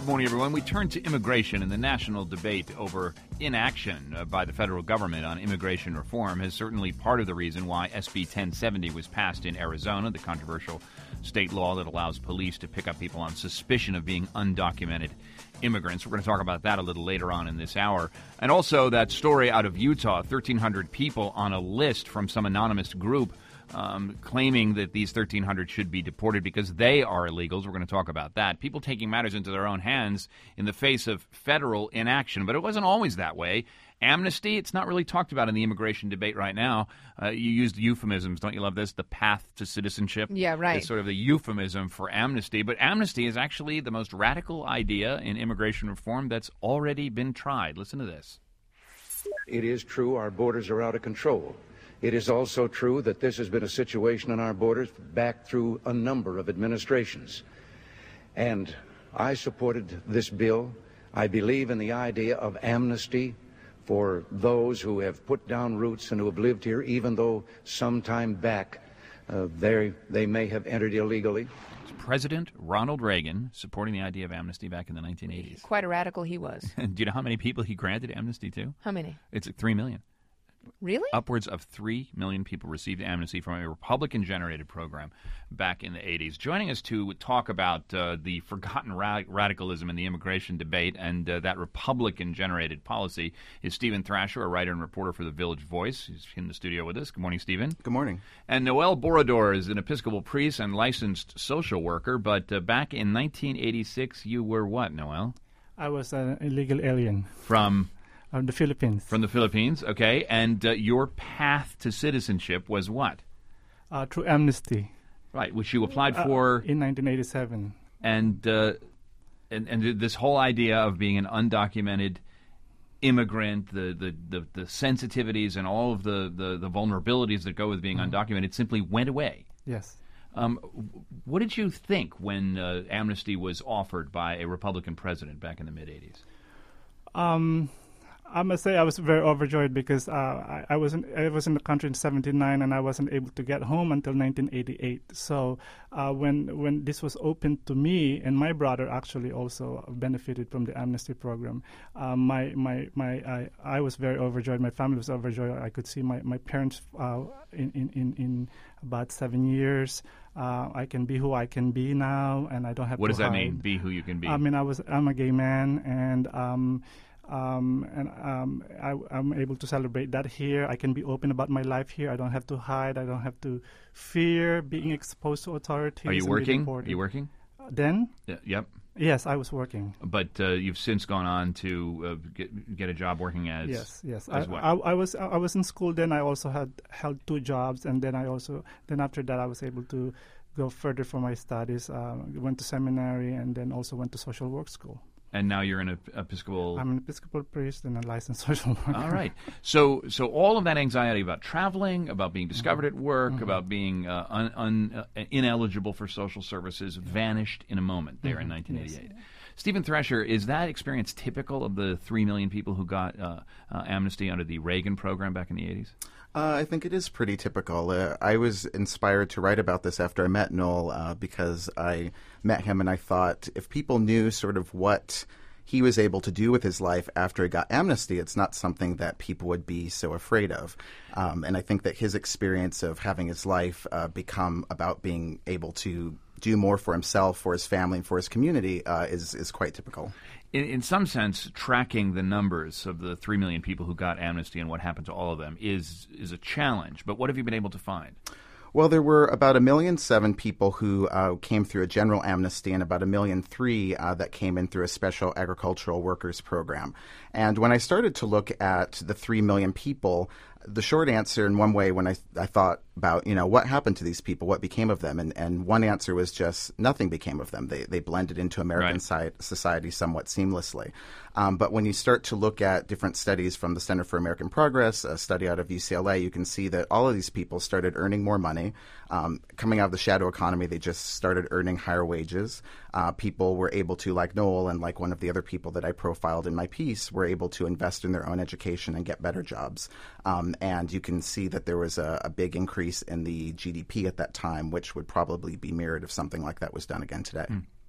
Good morning, everyone. We turn to immigration, and the national debate over inaction by the federal government on immigration reform is certainly part of the reason why SB 1070 was passed in Arizona, the controversial state law that allows police to pick up people on suspicion of being undocumented immigrants. We're going to talk about that a little later on in this hour. And also that story out of Utah, 1,300 people on a list from some anonymous group claiming that these 1,300 should be deported because they are illegals. We're going to talk about that. People taking matters into their own hands in the face of federal inaction. But it wasn't always that way. Amnesty, it's not really talked about in the immigration debate right now. You used euphemisms. Don't you love this? The path to citizenship. Yeah, right. It's sort of the euphemism for amnesty. But amnesty is actually the most radical idea in immigration reform that's already been tried. Listen to this. It is true our borders are out of control. It is also true that this has been a situation on our borders back through a number of administrations. And I supported this bill. I believe in the idea of amnesty for those who have put down roots and who have lived here, even though some time back they may have entered illegally. President Ronald Reagan supporting the idea of amnesty back in the 1980s. Quite a radical he was. Do you know how many people he granted amnesty to? How many? It's 3 million. Really? Upwards of 3 million people received amnesty from a Republican-generated program back in the 80s. Joining us to talk about the forgotten radicalism in the immigration debate and that Republican-generated policy is Stephen Thrasher, a writer and reporter for The Village Voice. He's in the studio with us. Good morning, Stephen. Good morning. And Noel Borodor is an Episcopal priest and licensed social worker, but back in 1986, you were what, Noel? I was an illegal alien. From the Philippines. From the Philippines, okay. And your path to citizenship was what? Through amnesty. Right, which you applied for in 1987. And this whole idea of being an undocumented immigrant, the sensitivities and all of the vulnerabilities that go with being undocumented simply went away. Yes. What did you think when amnesty was offered by a Republican president back in the mid-'80s? I must say I was very overjoyed because I was in the country in '79 and I wasn't able to get home until 1988. So when this was opened to me, and my brother actually also benefited from the amnesty program, I was very overjoyed. My family was overjoyed. I could see my parents in about 7 years. I can be who I can be now, and I don't have to hide. What does that mean? Be who you can be. I mean, I'm a gay man, and I'm able to celebrate that here. I can be open about my life here. I don't have to hide. I don't have to fear being exposed to authorities. Are you working? Are you working? Then? Yep. Yes, I was working. But you've since gone on to get a job working as yes. As what? I was in school then. I also held 2 jobs, and then after that I was able to go further for my studies. Went to seminary, and then also went to social work school. And now you're an Episcopal... I'm an Episcopal priest and a licensed social worker. All right. So all of that anxiety about traveling, about being discovered at work, about being ineligible for social services vanished in a moment there in 1988. Yes. Stephen Thrasher, is that experience typical of the 3 million people who got amnesty under the Reagan program back in the 80s? I think it is pretty typical. I was inspired to write about this after I met Noel because I met him and I thought if people knew sort of what he was able to do with his life after he got amnesty, it's not something that people would be so afraid of. And I think that his experience of having his life become about being able to do more for himself, for his family, and for his community is quite typical. In some sense, tracking the numbers of the 3 million people who got amnesty and what happened to all of them is a challenge. But what have you been able to find? Well, there were about 1.7 million people who came through a general amnesty and about 1.3 million that came in through a special agricultural workers program. And when I started to look at the 3 million people, the short answer in one way when I thought about, what happened to these people, what became of them, and one answer was just nothing became of them. They blended into American society somewhat seamlessly. But when you start to look at different studies from the Center for American Progress, a study out of UCLA, you can see that all of these people started earning more money. Coming out of the shadow economy, they just started earning higher wages. People were able to, like Noel and like one of the other people that I profiled in my piece, were able to invest in their own education and get better jobs. And you can see that there was a big increase in the GDP at that time, which would probably be mirrored if something like that was done again today.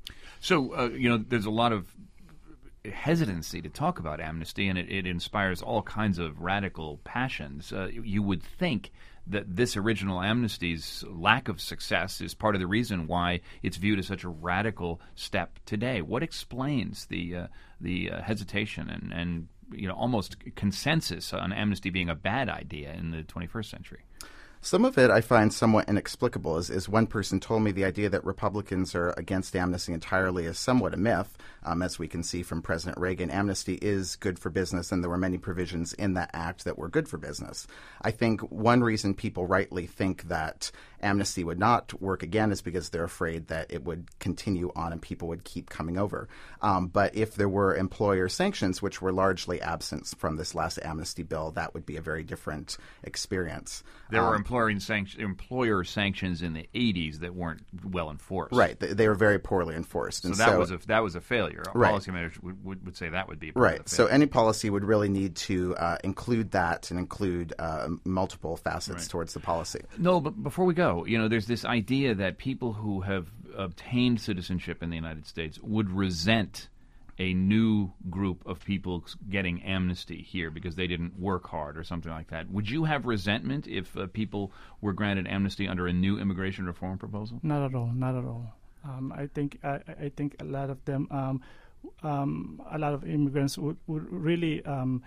So, there's a lot of hesitancy to talk about amnesty, and it inspires all kinds of radical passions. You would think that this original amnesty's lack of success is part of the reason why it's viewed as such a radical step today. What explains the hesitation and almost consensus on amnesty being a bad idea in the 21st century? Some of it I find somewhat inexplicable. As one person told me, the idea that Republicans are against amnesty entirely is somewhat a myth. As we can see from President Reagan, amnesty is good for business, and there were many provisions in that act that were good for business. I think one reason people rightly think that amnesty would not work again is because they're afraid that it would continue on and people would keep coming over. But if there were employer sanctions, which were largely absent from this last amnesty bill, that would be a very different experience. There were employer sanctions in the 80s that weren't well enforced. Right. They were very poorly enforced. So and that was a failure. Right. Policymakers would say that would be right. So any policy would really need to include that and include multiple facets towards the policy. No, but before we go, there's this idea that people who have obtained citizenship in the United States would resent a new group of people getting amnesty here because they didn't work hard or something like that. Would you have resentment if people were granted amnesty under a new immigration reform proposal? Not at all. Not at all. I think a lot of them, a lot of immigrants would really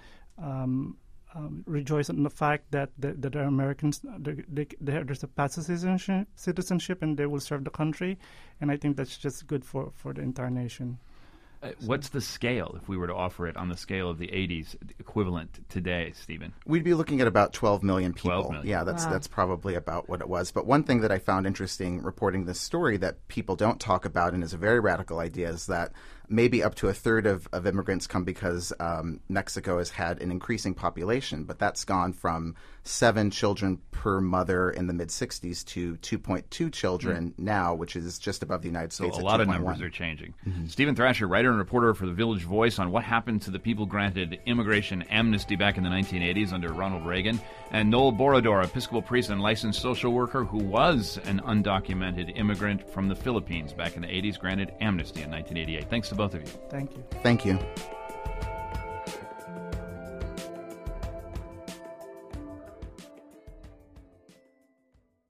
rejoice in the fact that they're Americans. There's a path to citizenship, and they will serve the country. And I think that's just good for the entire nation. What's the scale, if we were to offer it on the scale of the 80s, equivalent today, Stephen? We'd be looking at about 12 million people. 12 million. Yeah, that's probably about what it was. But one thing that I found interesting reporting this story that people don't talk about and is a very radical idea is that maybe up to a third of immigrants come because Mexico has had an increasing population, but that's gone from 7 children per mother in the mid-'60s to 2.2 children now, which is just above the United States. So a lot of numbers are changing. Mm-hmm. Stephen Thrasher, writer and reporter for The Village Voice on what happened to the people granted immigration amnesty back in the 1980s under Ronald Reagan, and Noel Borodor, Episcopal priest and licensed social worker who was an undocumented immigrant from the Philippines back in the 80s, granted amnesty in 1988. Thanks to both of you. Thank you. Thank you.